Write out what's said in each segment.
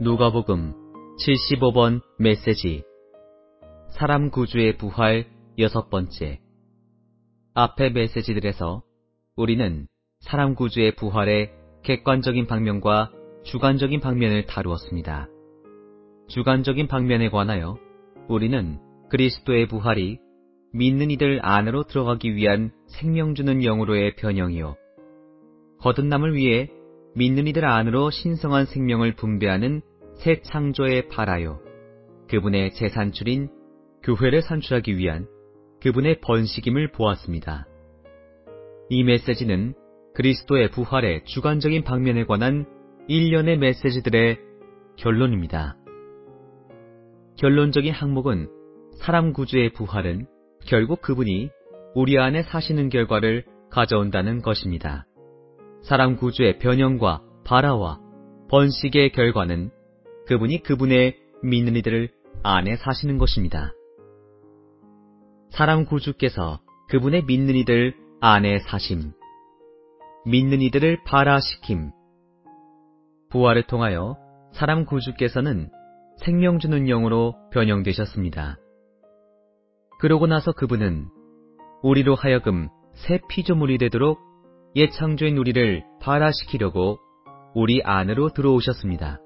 누가복음 75번 메시지 사람 구주의 부활 6번째. 앞의 메시지들에서 우리는 사람 구주의 부활의 객관적인 방면과 주관적인 방면을 다루었습니다. 주관적인 방면에 관하여 우리는 그리스도의 부활이 믿는 이들 안으로 들어가기 위한 생명 주는 영으로의 변형이요, 거듭남을 위해 믿는 이들 안으로 신성한 생명을 분배하는 새 창조의 발하여 그분의 재산출인 교회를 산출하기 위한 그분의 번식임을 보았습니다. 이 메시지는 그리스도의 부활의 주관적인 방면에 관한 일련의 메시지들의 결론입니다. 결론적인 항목은 사람 구주의 부활은 결국 그분이 우리 안에 사시는 결과를 가져온다는 것입니다. 사람 구주의 변형과 발화와 번식의 결과는 그분이 그분의 믿는 이들 안에 사시는 것입니다. 사람 구주께서 그분의 믿는 이들 안에 사심, 믿는 이들을 발화시킴. 부활을 통하여 사람 구주께서는 생명 주는 영으로 변형되셨습니다. 그러고 나서 그분은 우리로 하여금 새 피조물이 되도록 옛 창조인 우리를 발화시키려고 우리 안으로 들어오셨습니다.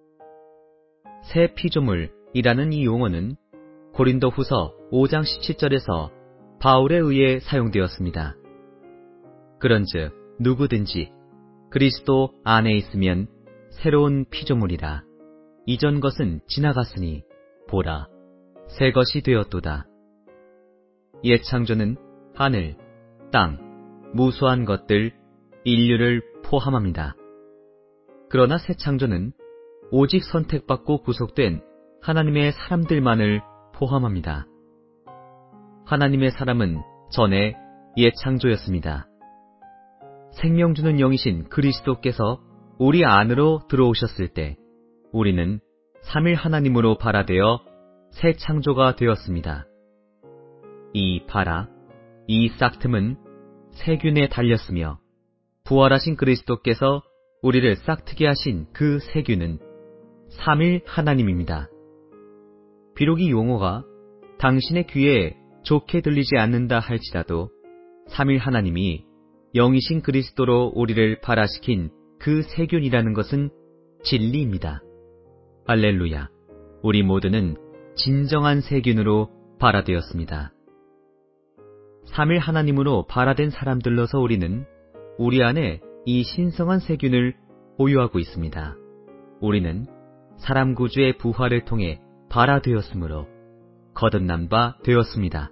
새 피조물이라는 이 용어는 고린도후서 5장 17절에서 바울에 의해 사용되었습니다. 그런즉 누구든지 그리스도 안에 있으면 새로운 피조물이라. 이전 것은 지나갔으니 보라, 새 것이 되었도다. 옛 창조는 하늘, 땅, 무수한 것들, 인류를 포함합니다. 그러나 새 창조는 오직 선택받고 구속된 하나님의 사람들만을 포함합니다. 하나님의 사람은 전에 옛 창조였습니다. 생명 주는 영이신 그리스도께서 우리 안으로 들어오셨을 때 우리는 삼일 하나님으로 발화되어 새 창조가 되었습니다. 이 발화, 이 싹틈은 세균에 달렸으며 부활하신 그리스도께서 우리를 싹트게 하신 그 세균은 삼일 하나님입니다. 비록 이 용어가 당신의 귀에 좋게 들리지 않는다 할지라도 삼일 하나님이 영이신 그리스도로 우리를 발화시킨 그 세균이라는 것은 진리입니다. 할렐루야! 우리 모두는 진정한 세균으로 발화되었습니다. 삼일 하나님으로 발화된 사람들로서 우리는 우리 안에 이 신성한 세균을 보유하고 있습니다. 우리는 사람 구주의 부활을 통해 발화되었으므로 거듭난 바 되었습니다.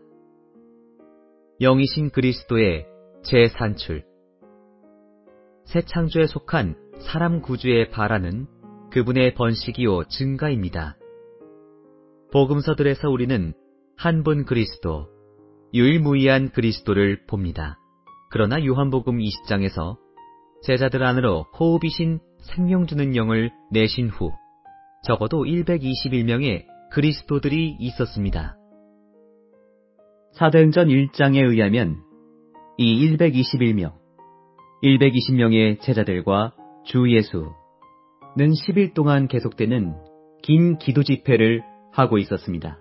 영이신 그리스도의 재산출. 새 창조에 속한 사람 구주의 발화는 그분의 번식이요 증가입니다. 복음서들에서 우리는 한 분 그리스도, 유일무이한 그리스도를 봅니다. 그러나 요한복음 20장에서 제자들 안으로 호흡이신 생명 주는 영을 내신 후 적어도 121명의 그리스도들이 있었습니다. 사도행전 1장에 의하면 이 120명의 제자들과 주 예수는 10일 동안 계속되는 긴 기도 집회를 하고 있었습니다.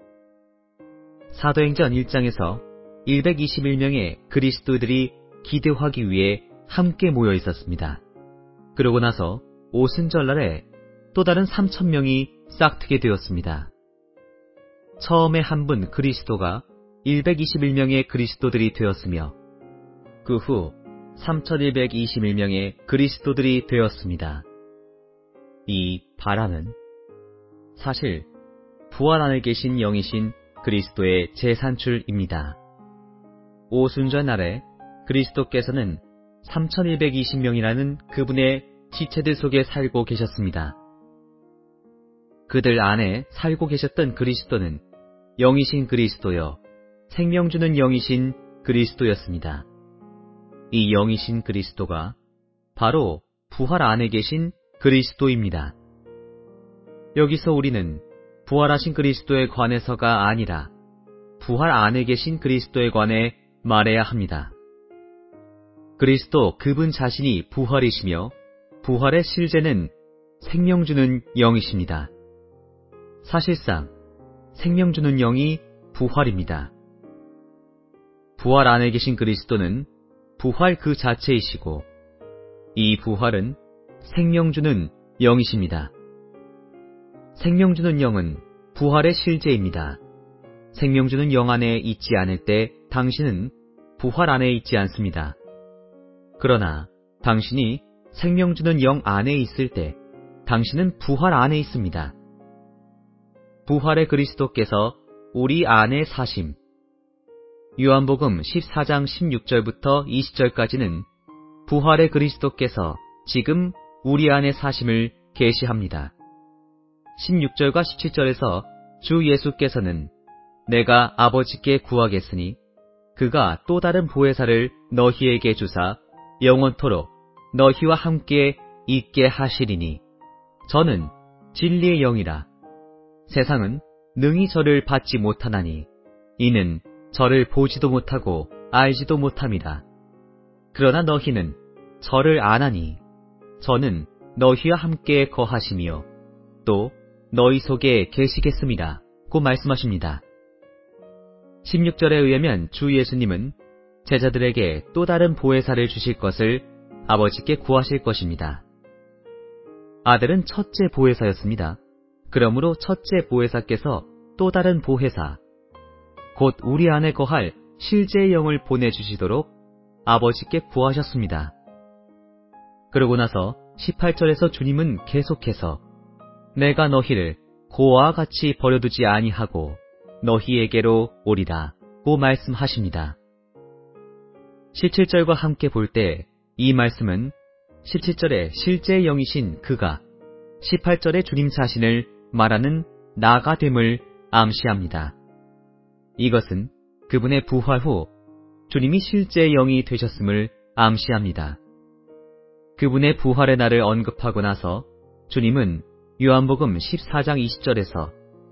사도행전 1장에서 121명의 그리스도들이 기도하기 위해 함께 모여 있었습니다. 그러고 나서 오순절날에 또 다른 3,000명이 싹트게 되었습니다. 처음에 한 분 그리스도가 121명의 그리스도들이 되었으며 그 후 3,121명의 그리스도들이 되었습니다. 이 발화는 사실 부활 안에 계신 영이신 그리스도의 재산출입니다. 오순절 날에 그리스도께서는 3,120명이라는 그분의 지체들 속에 살고 계셨습니다. 그들 안에 살고 계셨던 그리스도는 영이신 그리스도여, 생명 주는 영이신 그리스도였습니다. 이 영이신 그리스도가 바로 부활 안에 계신 그리스도입니다. 여기서 우리는 부활하신 그리스도에 관해서가 아니라 부활 안에 계신 그리스도에 관해 말해야 합니다. 그리스도 그분 자신이 부활이시며 부활의 실제는 생명 주는 영이십니다. 사실상 생명 주는 영이 부활입니다. 부활 안에 계신 그리스도는 부활 그 자체이시고 이 부활은 생명 주는 영이십니다. 생명 주는 영은 부활의 실제입니다. 생명 주는 영 안에 있지 않을 때 당신은 부활 안에 있지 않습니다. 그러나 당신이 생명 주는 영 안에 있을 때 당신은 부활 안에 있습니다. 부활의 그리스도께서 우리 안에 사심. 요한복음 14장 16절부터 20절까지는 부활의 그리스도께서 지금 우리 안에 사심을 계시합니다. 16절과 17절에서 주 예수께서는 내가 아버지께 구하겠으니 그가 또 다른 보혜사를 너희에게 주사 영원토록 너희와 함께 있게 하시리니 저는 진리의 영이라. 세상은 능히 저를 받지 못하나니 이는 저를 보지도 못하고 알지도 못함이라. 그러나 너희는 저를 아나니 저는 너희와 함께 거하시며 또 너희 속에 계시겠음이라 고 말씀하십니다. 16절에 의하면 주 예수님은 제자들에게 또 다른 보혜사를 주실 것을 아버지께 구하실 것입니다. 아들은 첫째 보혜사였습니다. 그러므로 첫째 보혜사께서 또 다른 보혜사, 곧 우리 안에 거할 실제의 영을 보내주시도록 아버지께 구하셨습니다. 그러고 나서 18절에서 주님은 계속해서 내가 너희를 고아와 같이 버려두지 아니하고 너희에게로 오리라 고 말씀하십니다. 17절과 함께 볼 때 이 말씀은 17절에 실제의 영이신 그가 18절에 주님 자신을 말하는 나가 됨을 암시합니다. 이것은 그분의 부활 후 주님이 실제의 영이 되셨음을 암시합니다. 그분의 부활의 날을 언급하고 나서 주님은 요한복음 14장 20절에서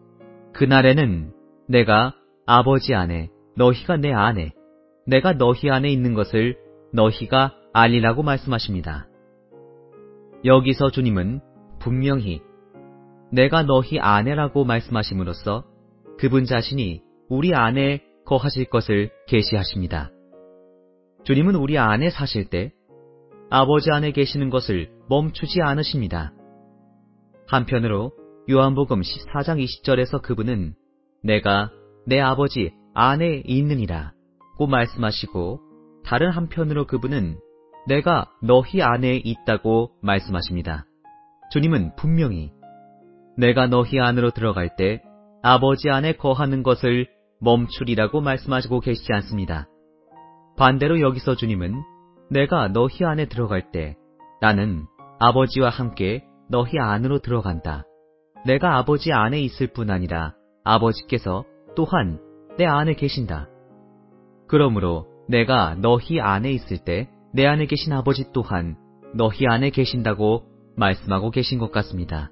그날에는 내가 아버지 안에 너희가 내 안에 내가 너희 안에 있는 것을 너희가 알리라고 말씀하십니다. 여기서 주님은 분명히 내가 너희 안에라고 말씀하심으로써 그분 자신이 우리 안에 거하실 것을 계시하십니다. 주님은 우리 안에 사실 때 아버지 안에 계시는 것을 멈추지 않으십니다. 한편으로 요한복음 14장 20절에서 그분은 내가 내 아버지 안에 있느니라 고 말씀하시고 다른 한편으로 그분은 내가 너희 안에 있다고 말씀하십니다. 주님은 분명히 내가 너희 안으로 들어갈 때 아버지 안에 거하는 것을 멈추리라고 말씀하시고 계시지 않습니다. 반대로 여기서 주님은 내가 너희 안에 들어갈 때 나는 아버지와 함께 너희 안으로 들어간다. 내가 아버지 안에 있을 뿐 아니라 아버지께서 또한 내 안에 계신다. 그러므로 내가 너희 안에 있을 때 내 안에 계신 아버지 또한 너희 안에 계신다고 말씀하고 계신 것 같습니다.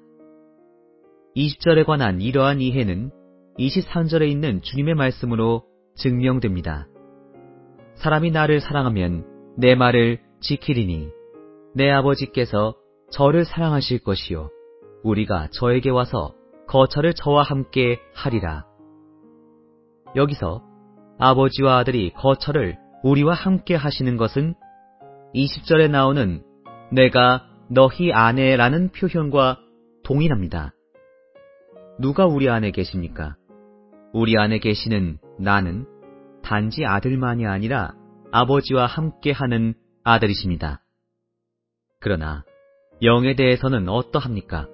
20절에 관한 이러한 이해는 23절에 있는 주님의 말씀으로 증명됩니다. 사람이 나를 사랑하면 내 말을 지키리니 내 아버지께서 저를 사랑하실 것이요 우리가 저에게 와서 거처를 저와 함께 하리라. 여기서 아버지와 아들이 거처를 우리와 함께 하시는 것은 20절에 나오는 내가 너희 안에 라는 표현과 동일합니다. 누가 우리 안에 계십니까? 우리 안에 계시는 나는 단지 아들만이 아니라 아버지와 함께 하는 아들이십니다. 그러나 영에 대해서는 어떠합니까?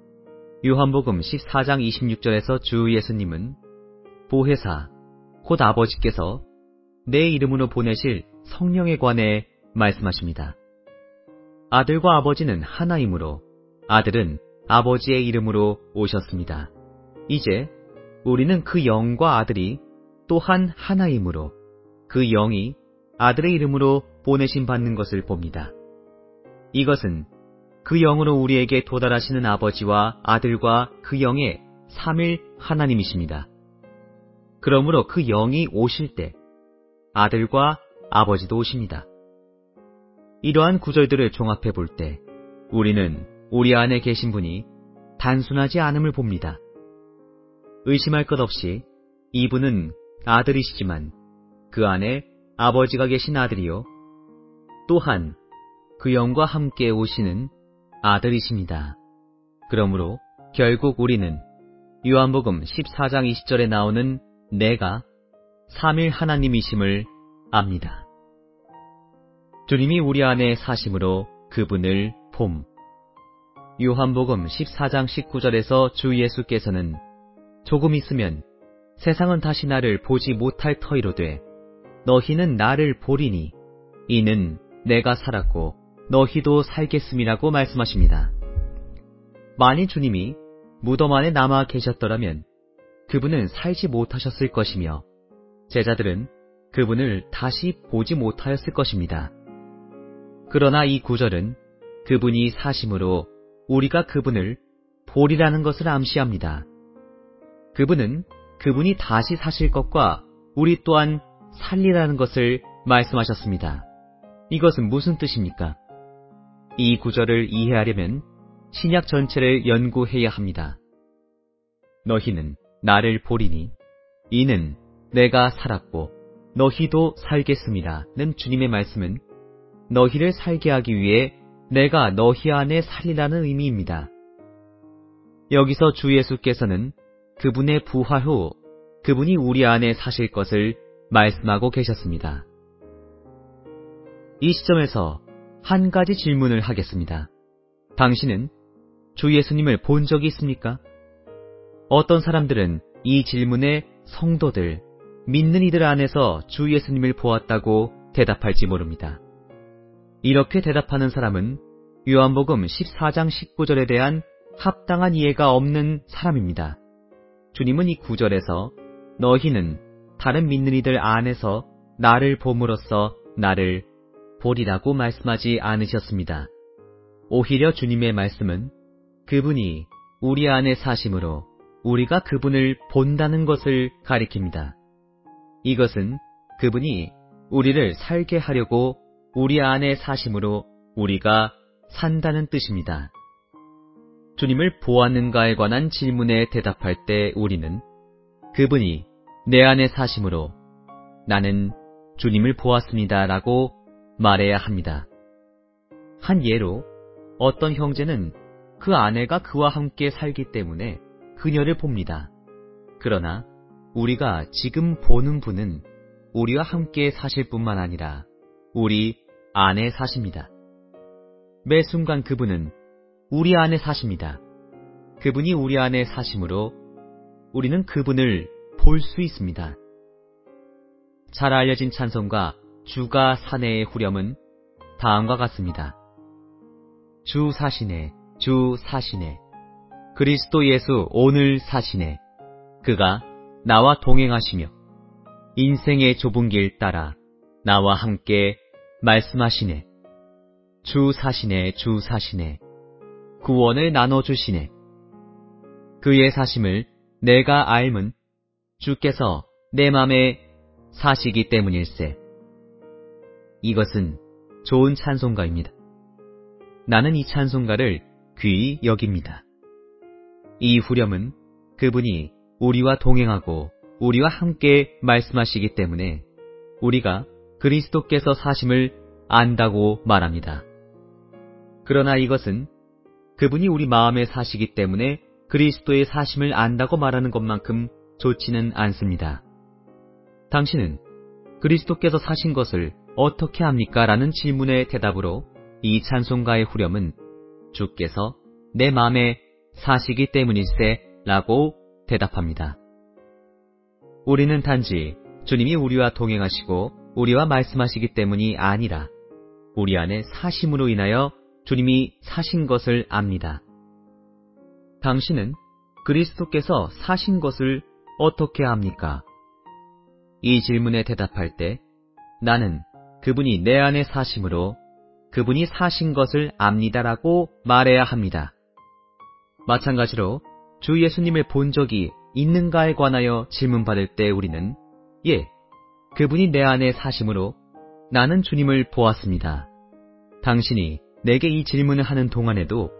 요한복음 14장 26절에서 주 예수님은 보혜사, 곧 아버지께서 내 이름으로 보내실 성령에 관해 말씀하십니다. 아들과 아버지는 하나이므로 아들은 아버지의 이름으로 오셨습니다. 이제 우리는 그 영과 아들이 또한 하나이므로 그 영이 아들의 이름으로 보내심 받는 것을 봅니다. 이것은 그 영으로 우리에게 도달하시는 아버지와 아들과 그 영의 삼일 하나님이십니다. 그러므로 그 영이 오실 때 아들과 아버지도 오십니다. 이러한 구절들을 종합해 볼 때 우리는 우리 안에 계신 분이 단순하지 않음을 봅니다. 의심할 것 없이 이분은 아들이시지만 그 안에 아버지가 계신 아들이요. 또한 그 영과 함께 오시는 아들이십니다. 그러므로 결국 우리는 요한복음 14장 20절에 나오는 내가 삼일 하나님이심을 압니다. 주님이 우리 안에 사심으로 그분을 봄. 요한복음 14장 19절에서 주 예수께서는 조금 있으면 세상은 다시 나를 보지 못할 터이로되 너희는 나를 보리니 이는 내가 살았고 너희도 살겠음이라고 말씀하십니다. 만일 주님이 무덤 안에 남아 계셨더라면 그분은 살지 못하셨을 것이며 제자들은 그분을 다시 보지 못하였을 것입니다. 그러나 이 구절은 그분이 사심으로 우리가 그분을 보리라는 것을 암시합니다. 그분은 그분이 다시 사실 것과 우리 또한 살리라는 것을 말씀하셨습니다. 이것은 무슨 뜻입니까? 이 구절을 이해하려면 신약 전체를 연구해야 합니다. 너희는 나를 보리니 이는 내가 살았고 너희도 살겠음이라는 주님의 말씀은 너희를 살게 하기 위해 내가 너희 안에 살리라는 의미입니다. 여기서 주 예수께서는 그분의 부활 후 그분이 우리 안에 사실 것을 말씀하고 계셨습니다. 이 시점에서 한 가지 질문을 하겠습니다. 당신은 주 예수님을 본 적이 있습니까? 어떤 사람들은 이 질문에 성도들, 믿는 이들 안에서 주 예수님을 보았다고 대답할지 모릅니다. 이렇게 대답하는 사람은 요한복음 14장 19절에 대한 합당한 이해가 없는 사람입니다. 주님은 이 구절에서 너희는 다른 믿는 이들 안에서 나를 봄으로써 나를 보리라고 말씀하지 않으셨습니다. 오히려 주님의 말씀은 그분이 우리 안에 사심으로 우리가 그분을 본다는 것을 가리킵니다. 이것은 그분이 우리를 살게 하려고 우리 안에 사심으로 우리가 산다는 뜻입니다. 주님을 보았는가에 관한 질문에 대답할 때 우리는 그분이 내 안에 사심으로 나는 주님을 보았습니다 라고 말해야 합니다. 한 예로 어떤 형제는 그 아내가 그와 함께 살기 때문에 그녀를 봅니다. 그러나 우리가 지금 보는 분은 우리와 함께 사실 뿐만 아니라 우리 안에 사십니다. 매 순간 그분은 우리 안에 사십니다. 그분이 우리 안에 사심으로 우리는 그분을 볼 수 있습니다. 잘 알려진 찬송가 주가 사네의 후렴은 다음과 같습니다. 주 사시네, 주 사시네, 그리스도 예수 오늘 사시네, 그가 나와 동행하시며 인생의 좁은 길 따라 나와 함께 말씀하시네. 주 사시네, 주 사시네, 구원을 나눠주시네. 그의 사심을 내가 알면 주께서 내 맘에 사시기 때문일세. 이것은 좋은 찬송가입니다. 나는 이 찬송가를 귀히 여깁니다. 이 후렴은 그분이 우리와 동행하고 우리와 함께 말씀하시기 때문에 우리가 그리스도께서 사심을 안다고 말합니다. 그러나 이것은 그분이 우리 마음에 사시기 때문에 그리스도의 사심을 안다고 말하는 것만큼 좋지는 않습니다. 당신은 그리스도께서 사신 것을 어떻게 합니까? 라는 질문의 대답으로 이 찬송가의 후렴은 주께서 내 마음에 사시기 때문일세 라고 대답합니다. 우리는 단지 주님이 우리와 동행하시고 우리와 말씀하시기 때문이 아니라 우리 안에 사심으로 인하여 주님이 사신 것을 압니다. 당신은 그리스도께서 사신 것을 어떻게 압니까? 이 질문에 대답할 때 나는 그분이 내 안에 사심으로 그분이 사신 것을 압니다라고 말해야 합니다. 마찬가지로 주 예수님을 본 적이 있는가에 관하여 질문받을 때 우리는 예, 그분이 내 안에 사심으로 나는 주님을 보았습니다. 당신이 내게 이 질문을 하는 동안에도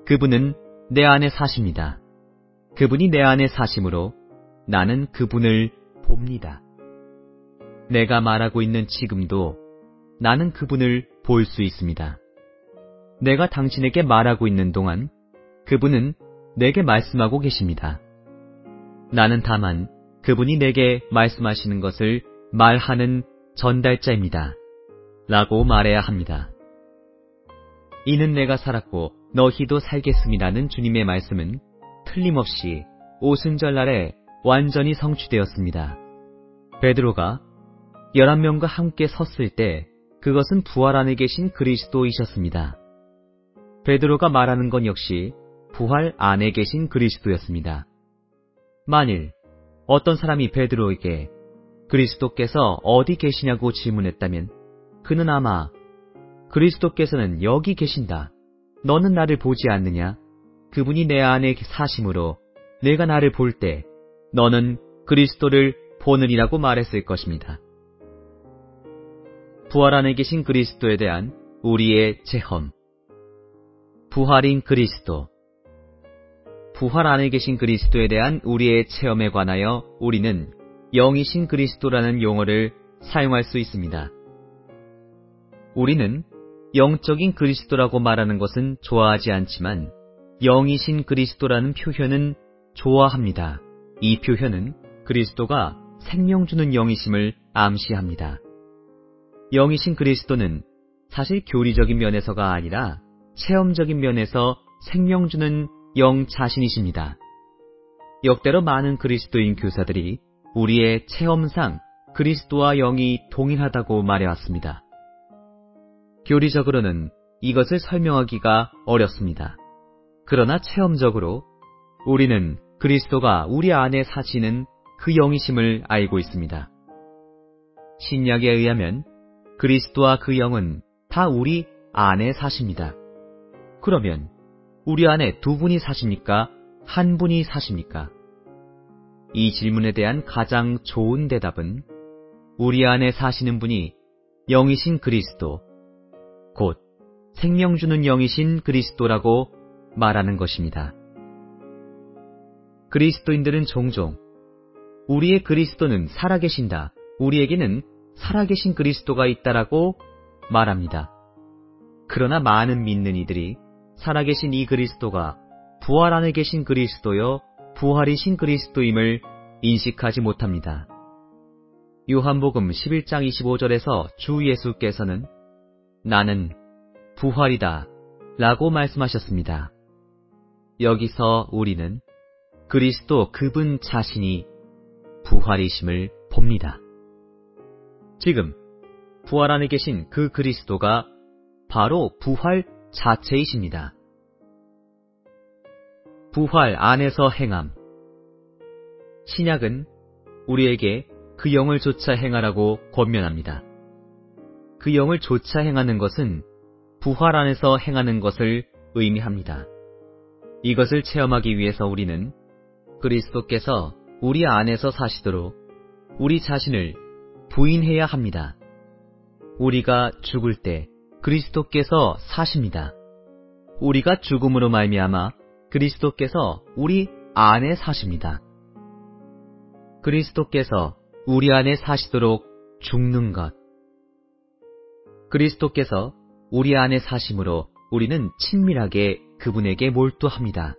그분은 내 안에 사십니다. 그분이 내 안에 사심으로 나는 그분을 봅니다. 내가 말하고 있는 지금도 나는 그분을 볼 수 있습니다. 내가 당신에게 말하고 있는 동안 그분은 내게 말씀하고 계십니다. 나는 다만 그분이 내게 말씀하시는 것을 말하는 전달자입니다. 라고 말해야 합니다. 이는 내가 살았고 너희도 살겠음이라는 주님의 말씀은 틀림없이 오순절날에 완전히 성취되었습니다. 베드로가 11명과 함께 섰을 때 그것은 부활 안에 계신 그리스도이셨습니다. 베드로가 말하는 건 역시 부활 안에 계신 그리스도였습니다. 만일 어떤 사람이 베드로에게 그리스도께서 어디 계시냐고 질문했다면 그는 아마 그리스도께서는 여기 계신다. 너는 나를 보지 않느냐? 그분이 내 안에 사심으로 내가 나를 볼 때 너는 그리스도를 보느니라고 말했을 것입니다. 부활 안에 계신 그리스도에 대한 우리의 체험. 부활인 그리스도. 부활 안에 계신 그리스도에 대한 우리의 체험에 관하여 우리는 영이신 그리스도라는 용어를 사용할 수 있습니다. 우리는 영적인 그리스도라고 말하는 것은 좋아하지 않지만 영이신 그리스도라는 표현은 좋아합니다. 이 표현은 그리스도가 생명 주는 영이심을 암시합니다. 영이신 그리스도는 사실 교리적인 면에서가 아니라 체험적인 면에서 생명 주는 영 자신이십니다. 역대로 많은 그리스도인 교사들이 우리의 체험상 그리스도와 영이 동일하다고 말해왔습니다. 교리적으로는 이것을 설명하기가 어렵습니다. 그러나 체험적으로 우리는 그리스도가 우리 안에 사시는 그 영이심을 알고 있습니다. 신약에 의하면 그리스도와 그 영은 다 우리 안에 사십니다. 그러면 우리 안에 두 분이 사십니까? 한 분이 사십니까? 이 질문에 대한 가장 좋은 대답은 우리 안에 사시는 분이 영이신 그리스도, 곧 생명 주는 영이신 그리스도라고 말하는 것입니다. 그리스도인들은 종종 우리의 그리스도는 살아계신다, 우리에게는 살아계신 그리스도가 있다라고 말합니다. 그러나 많은 믿는 이들이 살아계신 이 그리스도가 부활 안에 계신 그리스도여 부활이신 그리스도임을 인식하지 못합니다. 요한복음 11장 25절에서 주 예수께서는 나는 부활이다 라고 말씀하셨습니다. 여기서 우리는 그리스도 그분 자신이 부활이심을 봅니다. 지금 부활 안에 계신 그 그리스도가 바로 부활 자체이십니다. 부활 안에서 행함. 신약은 우리에게 그 영을 조차 행하라고 권면합니다. 그 영을 조차 행하는 것은 부활 안에서 행하는 것을 의미합니다. 이것을 체험하기 위해서 우리는 그리스도께서 우리 안에서 사시도록 우리 자신을 부인해야 합니다. 우리가 죽을 때 그리스도께서 사십니다. 우리가 죽음으로 말미암아 그리스도께서 우리 안에 사십니다. 그리스도께서 우리 안에 사시도록 죽는 것. 그리스도께서 우리 안에 사심으로 우리는 친밀하게 그분에게 몰두합니다.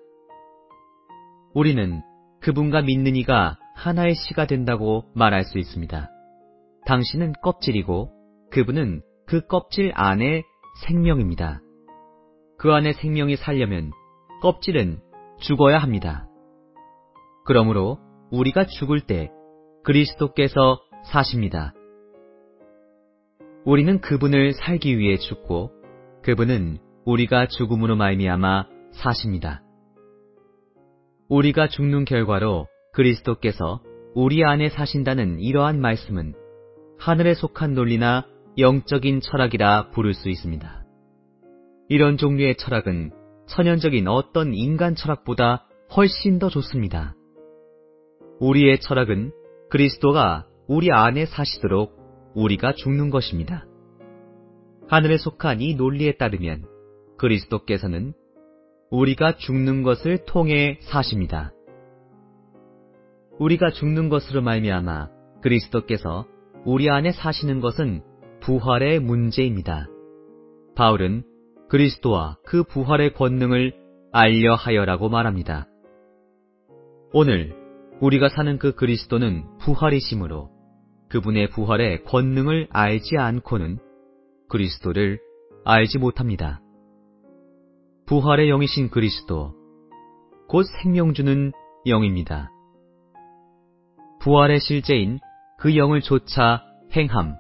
우리는 그분과 믿는 이가 하나의 씨가 된다고 말할 수 있습니다. 당신은 껍질이고 그분은 그 껍질 안에 생명입니다. 그 안에 생명이 살려면 껍질은 죽어야 합니다. 그러므로 우리가 죽을 때 그리스도께서 사십니다. 우리는 그분을 살기 위해 죽고 그분은 우리가 죽음으로 말미암아 사십니다. 우리가 죽는 결과로 그리스도께서 우리 안에 사신다는 이러한 말씀은 하늘에 속한 논리나 영적인 철학이라 부를 수 있습니다. 이런 종류의 철학은 천연적인 어떤 인간 철학보다 훨씬 더 좋습니다. 우리의 철학은 그리스도가 우리 안에 사시도록 우리가 죽는 것입니다. 하늘에 속한 이 논리에 따르면 그리스도께서는 우리가 죽는 것을 통해 사십니다. 우리가 죽는 것으로 말미암아 그리스도께서 우리 안에 사시는 것은 부활의 문제입니다. 바울은 그리스도와 그 부활의 권능을 알려 하여라고 말합니다. 오늘 우리가 사는 그 그리스도는 부활이시므로 그분의 부활의 권능을 알지 않고는 그리스도를 알지 못합니다. 부활의 영이신 그리스도, 곧 생명 주는 영입니다. 부활의 실제인 그 영을 좇아 행함.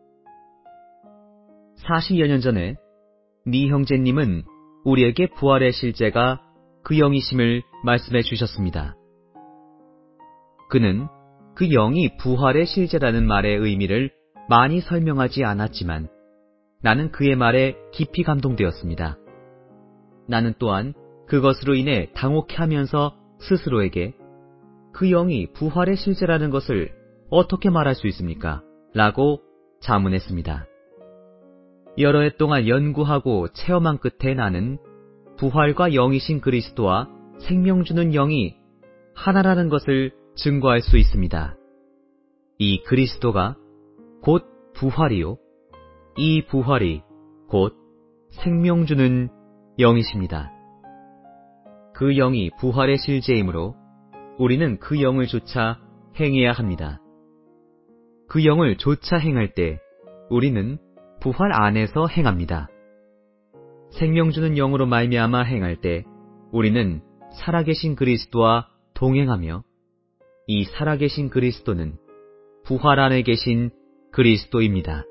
40여 년 전에 니 형제님은 우리에게 부활의 실제가 그 영이심을 말씀해 주셨습니다. 그는 그 영이 부활의 실제라는 말의 의미를 많이 설명하지 않았지만 나는 그의 말에 깊이 감동되었습니다. 나는 또한 그것으로 인해 당혹해하면서 스스로에게 그 영이 부활의 실제라는 것을 어떻게 말할 수 있습니까? 라고 자문했습니다. 여러 해 동안 연구하고 체험한 끝에 나는 부활과 영이신 그리스도와 생명 주는 영이 하나라는 것을 증거할 수 있습니다. 이 그리스도가 곧 부활이요, 이 부활이 곧 생명 주는 영이십니다. 그 영이 부활의 실제이므로 우리는 그 영을 좇아 행해야 합니다. 그 영을 좇아 행할 때 우리는 부활 안에서 행합니다. 생명 주는 영으로 말미암아 행할 때 우리는 살아계신 그리스도와 동행하며 이 살아계신 그리스도는 부활 안에 계신 그리스도입니다.